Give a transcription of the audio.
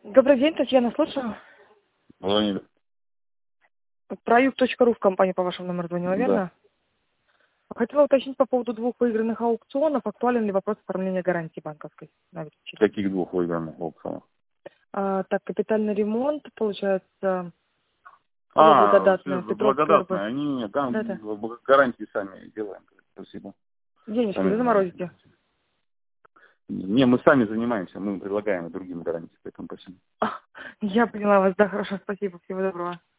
Добрый день, Татьяна, слушаю. Владимир. Проют.ру в компании по вашему номеру звонила, Да. верно? Хотела уточнить по поводу 2 выигранных аукционов, актуален ли вопрос оформления гарантии банковской на обеспечение. Каких 2 выигранных аукционов? Так, капитальный ремонт, получается, благодатная, Петровская РБ. Благодатные, они там Да-да. гарантии сами делаем. Спасибо. Денежки Сами вы занимаемся. заморозите? Не, мы сами занимаемся, мы предлагаем и другим гарантии, поэтому спасибо. Я поняла вас, да, хорошо, спасибо, всего доброго.